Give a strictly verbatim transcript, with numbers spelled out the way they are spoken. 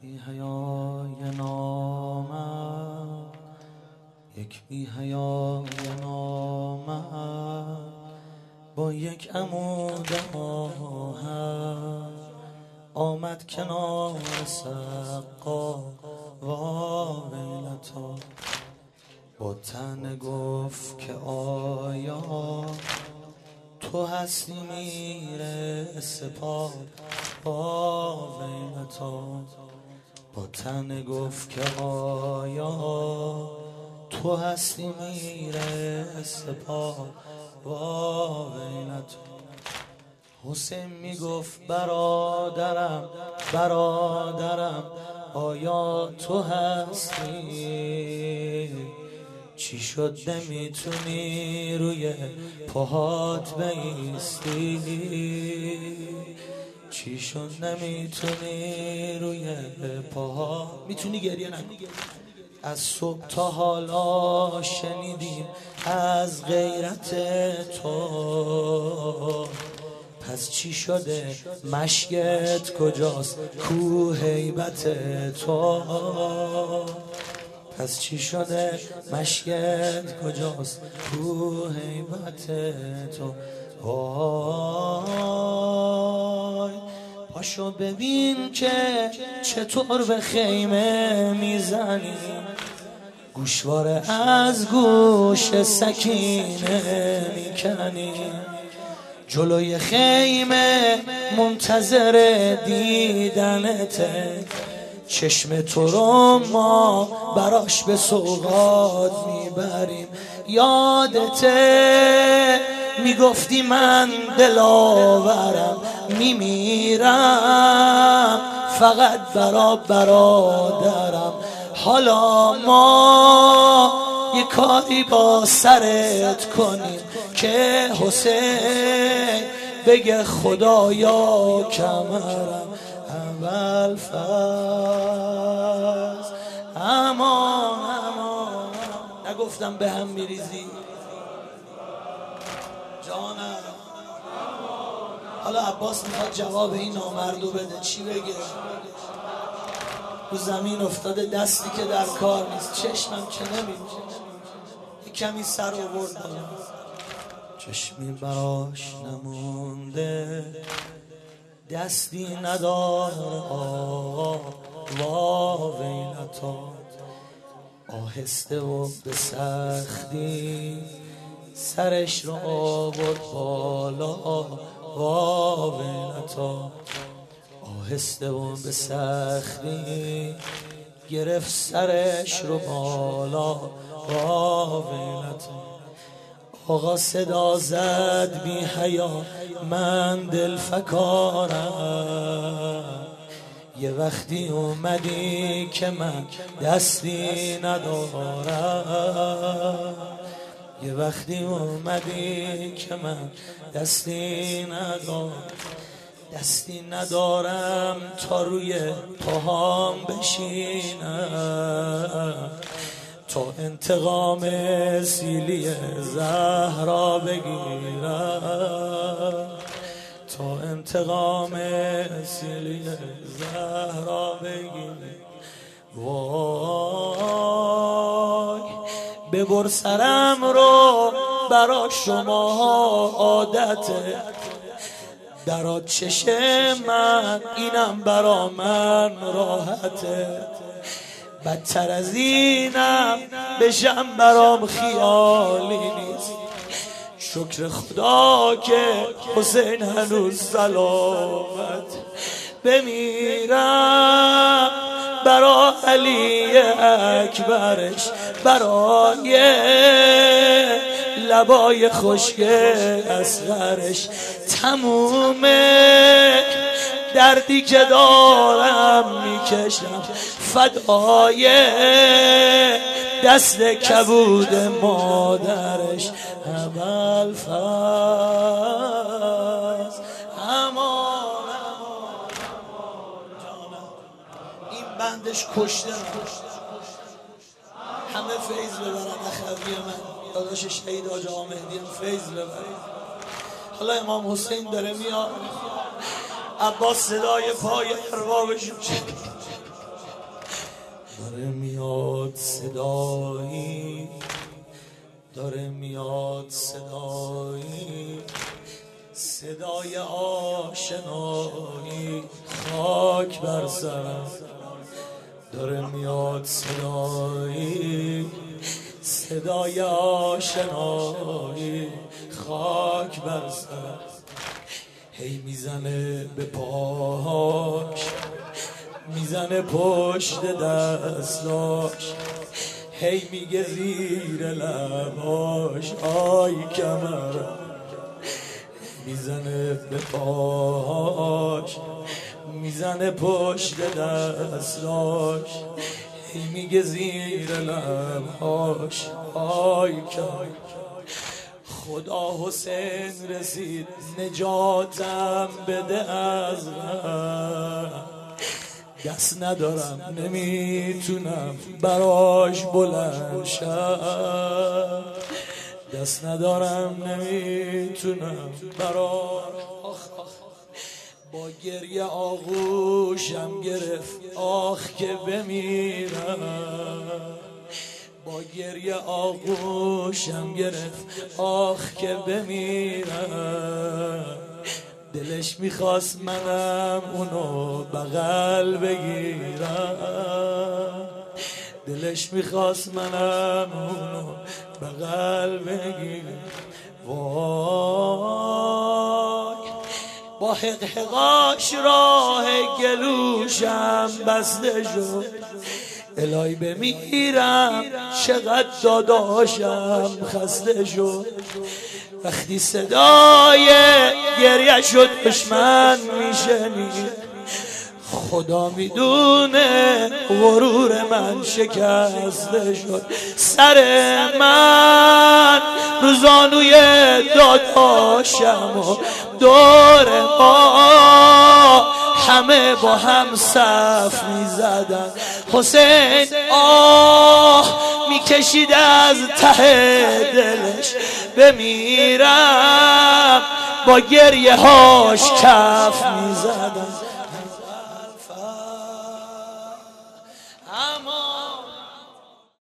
بی حیای نامرد، یک بی حیای نامرد با یک عمود آهن آمد کنار سقا وا ویلتا. با طعنه گفت که آیا تو هستی میر سپاه وا ویلتا. با طعنه گفت که آیا تو هستی میر سپاه وا ویلتا. حسین میگفت برادرم برادرم آیا تو هستی؟ چی شد نمیتونی روی پاهات بایستی؟ چی شد نمیتونی روی پاهات؟ میتونی گریه نکنی. از صبح تا حالا شنیدیم از غیرت تو، پس چی شده مشکت کجاست کو هیبت تو؟ پس چی شده مشکت کجاست کو هیبت تو؟ آی پاشو ببین که چطور به خیمه میزنی، گوشواره از گوش سکینه میکنی. جلوی خیمه منتظر دیدنته، چشم تو رو ما براش به سوغات میبریم. یادته میگفتی من دلاورم میمیرم فقط برا برادرم. حالا ما یه کاری با سرت کنیم که حسین بگه خدایا کمرم اول فرض. امان امان نگفتم به هم میریزی جانم. حالا عباس میخواد جواب این نامردو بده، چی بگه؟ رو زمین افتاده دستی که در کار نیست، چشمم که نمیبینه، کمی سر آورد بالا، چشمی براش نمونده، دستی نداره آقا وا ویلتا. آهسته و به سختی سرش رو آورد بالا وا ویلتا. آهسته و به سختی گرفت سرش رو بالا وا ویلتا. آقا صدا زد بی حیا من دل فکارم، یه وقتی اومدی که من دستی ندارم. یه وقتی اومدی که من دستی ندارم، دستی ندارم تا روی پاهام بشینم، تا انتقام سیلی زهرا بگیرم، تا انتقام سیلی زهرا بگیرم. وای ببر سرم رو برا شما عادته، در آتش من اینم برا من راحته. بدتر از اینم بشم برام خیالی نیست. شکر خدا که حسین هنوز سلامت. بمیرم برا علی اکبرش، برای لبای خشک اصغرش. تموم دردی که دارم میکشم فدای دست کبود مادرش اول فرض. امان امان جانم این بندش کشته همه فیض ببرن. اخوی من داداش شهید حاج آقا مهدی هم فیض ببرن. حالا امام حسین داره میاد، عباس صدای پای اربابشون داره میاد صدایی، داره میاد صدایی، صدای آشنایی، خاک بر سرم. داره میاد صدایی، صدای آشنایی، خاک بر سرم. هی میزنه به پاهاش، میزنه پشت دستاش، هی میگه زیر لباش آی کمرم. میزنه به پاهاش، میزنه پشت دستاش، هی میگه زیر لباش آی کمرم. خدا حسین رسید نجاتم بده از غم، دست ندارم نمیتونم براش بلند شم، دست ندارم نمیتونم براش. با گریه آغوشم گرفت آخ که بمیرم، با گریه آغوشم گرفت آخ که بمیرم. دلش میخواست منم اونو بغل بگیرم، دلش میخواست منم اونو بغل بگیرم. وای با حقحقاش راه گلوشم بسته شد، الهی بمیرم چقدر داداشم خسته شد. وقتی صدای گریه شد دشمن میشنید، خدا میدونه غرور من شکسته شد. سر من رو زانوی داداشم و دور ما همه با هم صف میزدن. حسین آه میکشید از ته دلش بمیرم، با گریه هاش کف میزدن.